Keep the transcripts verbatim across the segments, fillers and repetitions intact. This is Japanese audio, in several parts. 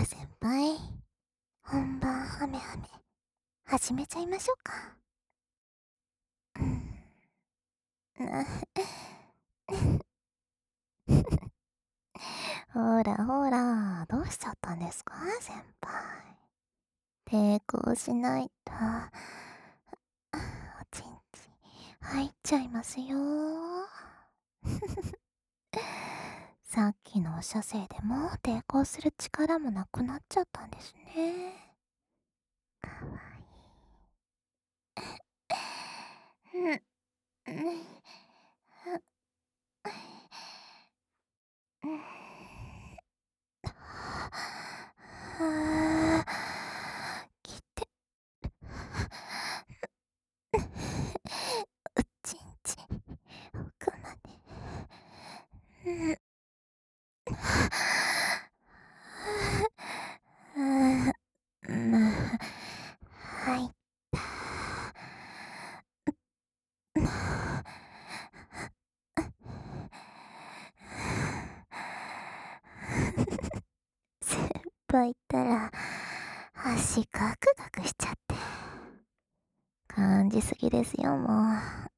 先輩、本番ハメハメ、始めちゃいましょうか。うん。ほらほら、どうしちゃったんですか先輩。抵抗しないと、おちんちん入っちゃいますよ。さっきのお射精でも抵抗する力もなくなっちゃったんですね。かわいい。うん、うん、うん。はあ、来て。うちんち、奥まで。うん。うん、うん、入った。先輩ったら、足ガクガクしちゃって。感じすぎですよ、もう。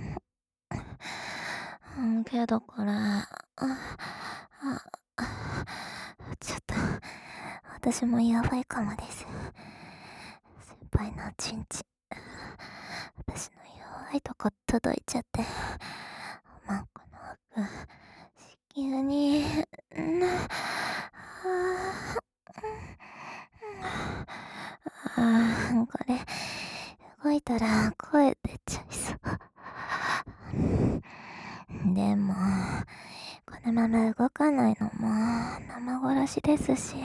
うん、けどこれ、あ、あ、ちょっと、私もやばいかもです。先輩のおちんち、私の弱いとこ届いちゃって、おまんこの奥、子宮に、ん、ああ、これ、動いたら声出ちゃいそう。でも、このまま動かないのも生殺しですし、聞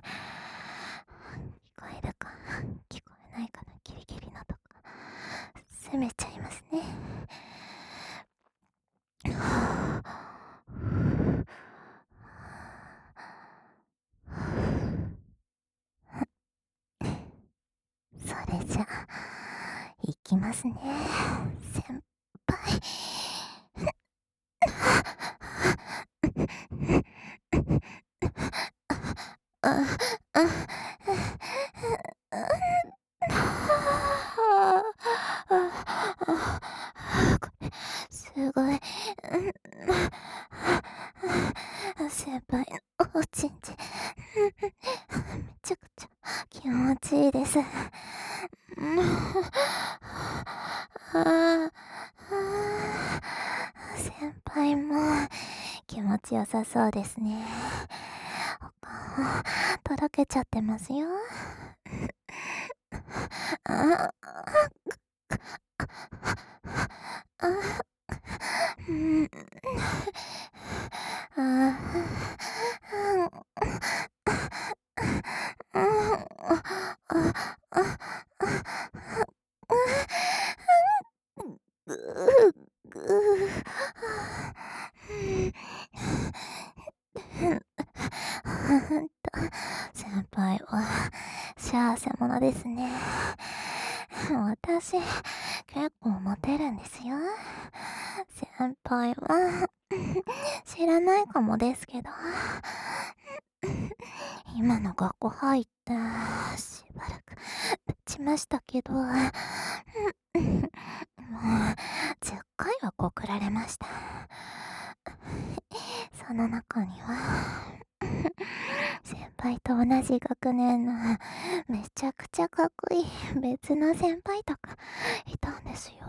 こえるか、聞こえないかのギリギリのとこ、攻めちゃいますね。それじゃあ、いきますね、先輩。あ、あ、これ、すごい。先輩のおちんちん、めちゃくちゃ気持ちいいです。先輩も気持ちよさそうですね。お顔、とろけちゃってますよ。あ、あ、うん。あぐーぐー。ほんと、先輩は幸せ者ですね。私、結構モテるんですよ。先輩は、知らないかもですけど、今の学校入って、しばらく経ちましたけど、もう、じゅっかいは告られました。その中には、先輩と同じ学年のめちゃくちゃかっこいい別の先輩とかいたんですよ。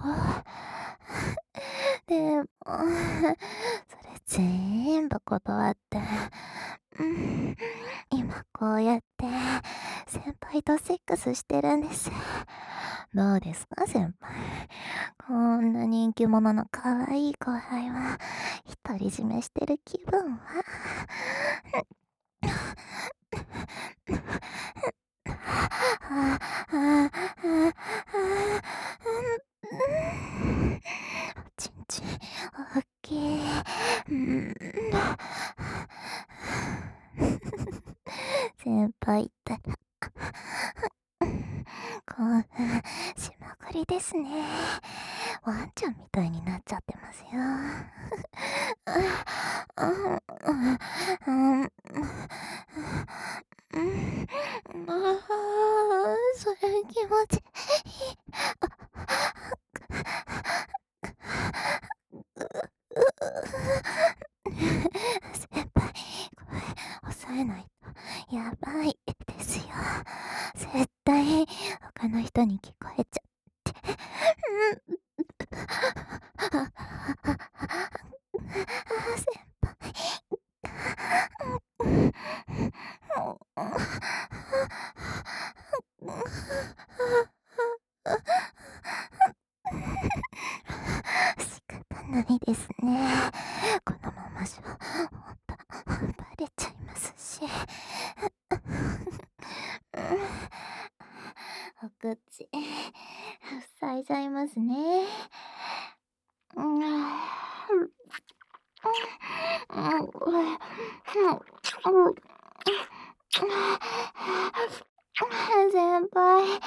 でも、それ全部断って、うん、今こうやって先輩とセックスしてるんです。どうですか先輩。こんな人気者の可愛い後輩は独り占めしてる気分は。おちんちん、おっきい。うん。先輩ったら、興奮しまくりですね。ワンちゃんみたいになっちゃってますよ。うん、うん、うん、 ああ、それ気持ちいい。先輩、声抑えないとやばいですよ。絶対他の人に聞こえちゃって。うん。先輩。仕方ないですね。このままじゃほんとバレちゃいますし。お口塞いじゃいますね。うん。先輩。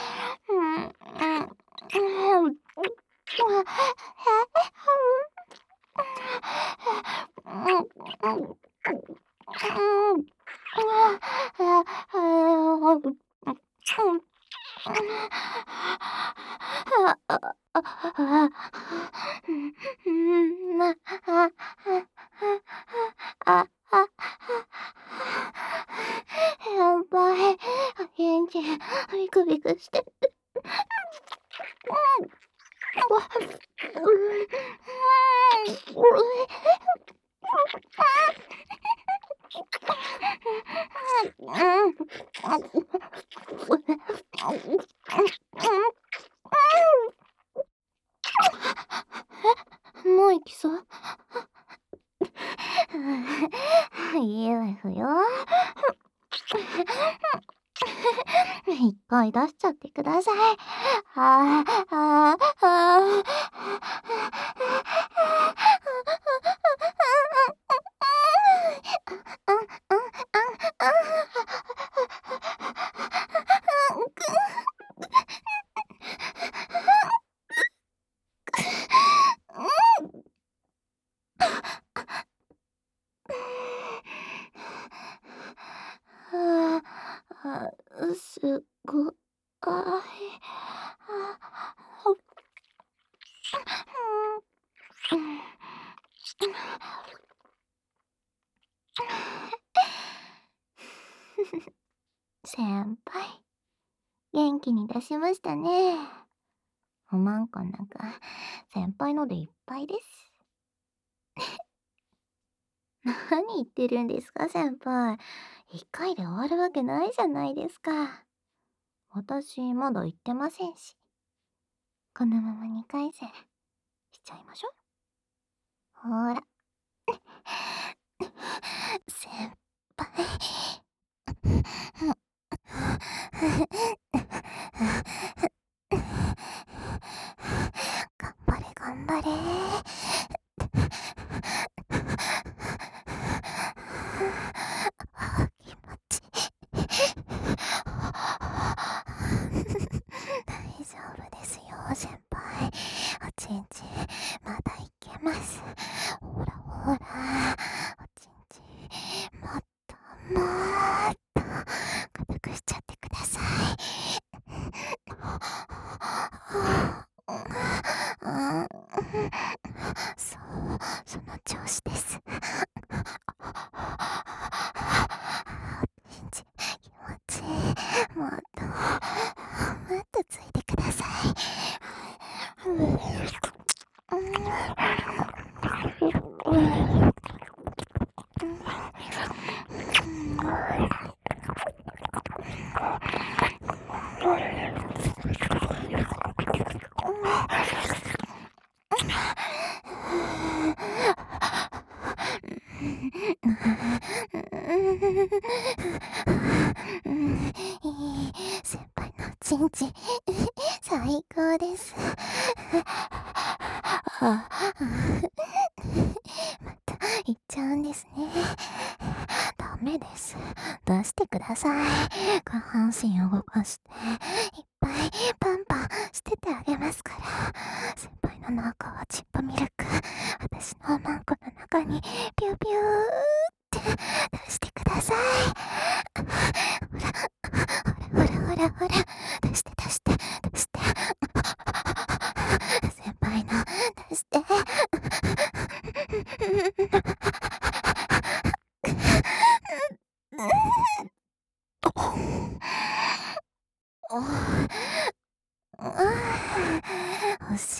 やばい。元気ビクビクしてる。もう行きそう？いいわよ。一回出しちゃってください。ああ、ああ、ああ、あ、すごあい。先輩、元気に出しましたね。不満感なんか先輩のでいっぱいです。何言ってるんですか先輩。一回で終わるわけないじゃないですか。私まだ言ってませんし。このままにかいせんしちゃいましょう。ほら。先輩。頑張れ頑張れ。気持ちいい。大丈夫ですよ先輩。おちんちんまだいけます。ほらほら、おちんちんもっともっと固くしちゃってください。そう、その調子です。おちんちん気持ちいい。もっともっとついてください。先輩のちんちん最高です。また行っちゃうんですね。ダメです。出してください。下半身を動かしていっぱいパンパンしててあげますから。先輩の中はチップミルク、私のマンコの中にピューピューって出してください。ほらほら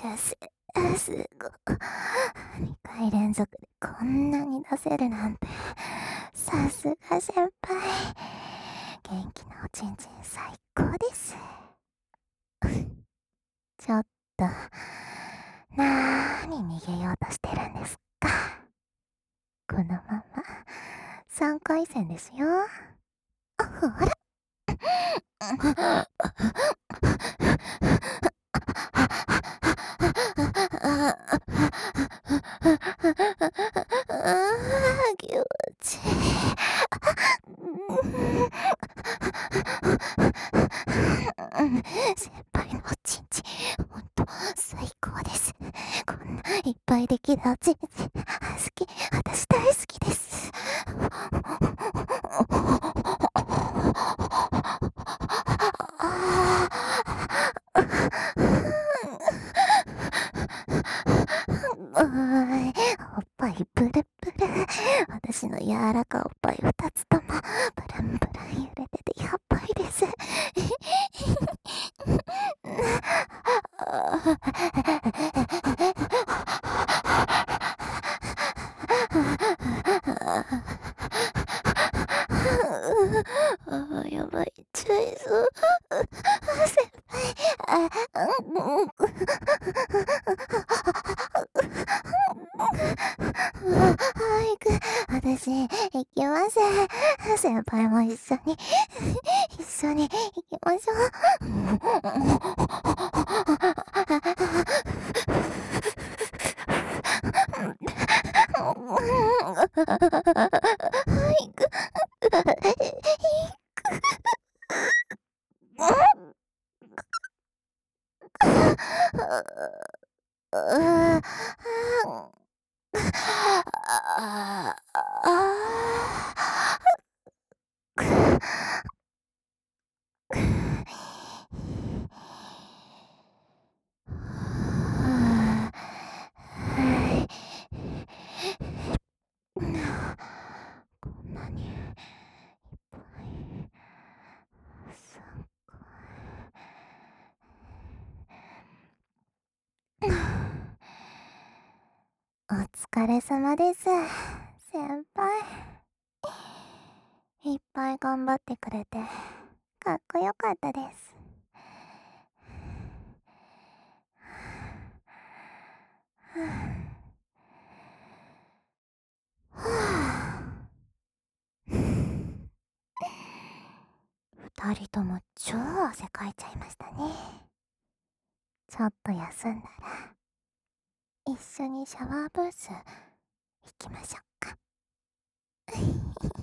す、すご。にかい連続でこんなに出せるなんて、さすが先輩。元気なおちんちん最高です。ちょっと、なーに逃げようとしてるんですか。このまま、さんかい戦ですよ。ほら。気持ちいい。先輩のおちんちん、ほんと最高です。こんないっぱいできるおちんちん、好き、私大好きです。おーい、おっぱいプルプル。私の柔らかおっぱい二つとも、ブランブラン揺れててやばいです。あーやばい、ちゃいそう。先輩、あ、うん、早く、私、行きます。先輩も一緒に、一緒に行きましょう。ああ。はい。こんなにいっぱい、さんかい。お疲れ様です、先輩。いっぱい頑張ってくれて、かっこよかったです。二人とも超汗かいちゃいましたね。ちょっと休んだら、一緒にシャワーブース行きましょうか。